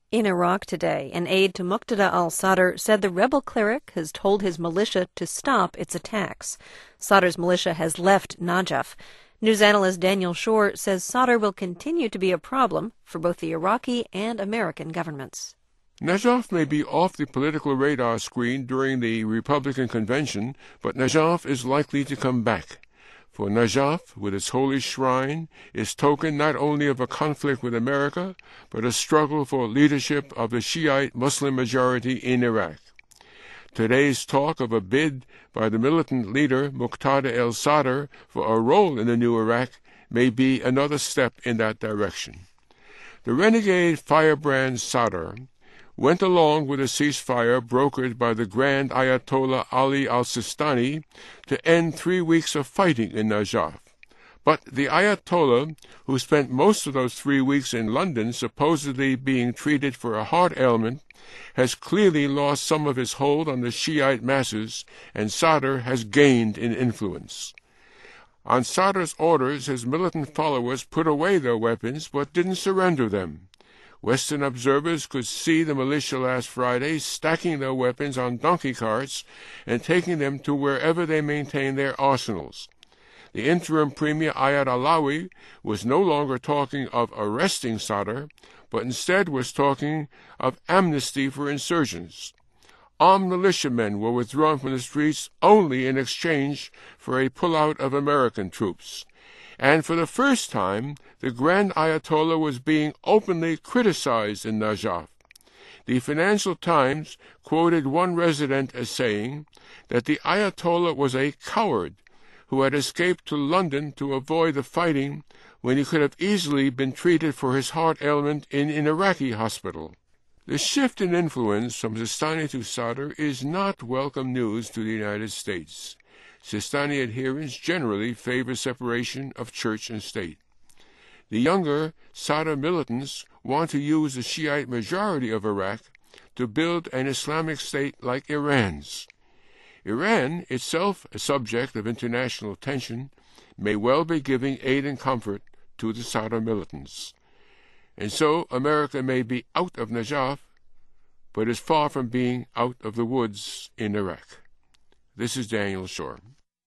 In Iraq today, an aide to Muqtada al-Sadr said the rebel cleric has told his militia to stop its attacks. Sadr's militia has left Najaf. News analyst Daniel Shore says Sadr will continue to be a problem for both the Iraqi and American governments. Najaf may be off the political radar screen during the Republican convention, but Najaf is likely to come back. For Najaf, with its holy shrine, is token not only of a conflict with America, but a struggle for leadership of the Shiite Muslim majority in Iraq. Today's talk of a bid by the militant leader Muqtada al-Sadr for a role in the new Iraq may be another step in that direction. The renegade firebrand Sadr went along with a ceasefire brokered by the Grand Ayatollah Ali al-Sistani to end 3 weeks of fighting in Najaf. But the Ayatollah, who spent most of those 3 weeks in London supposedly being treated for a heart ailment, has clearly lost some of his hold on the Shiite masses, and Sadr has gained in influence. On Sadr's orders, his militant followers put away their weapons but didn't surrender them. Western observers could see the militia last Friday stacking their weapons on donkey carts and taking them to wherever they maintained their arsenals. The interim premier Ayad Allawi was no longer talking of arresting Sadr, but instead was talking of amnesty for insurgents. Armed militiamen were withdrawn from the streets only in exchange for a pullout of American troops. And for the first time, the Grand Ayatollah was being openly criticized in Najaf. The Financial Times quoted one resident as saying that the Ayatollah was a coward who had escaped to London to avoid the fighting when he could have easily been treated for his heart ailment in an Iraqi hospital. The shift in influence from Sistani to Sadr is not welcome news to the United States. Sistani adherents generally favor separation of church and state. The younger Sadr militants want to use the Shiite majority of Iraq to build an Islamic state like Iran's. Iran, itself a subject of international tension, may well be giving aid and comfort to the Sadr militants. And so America may be out of Najaf, but is far from being out of the woods in Iraq. This is Daniel Shore.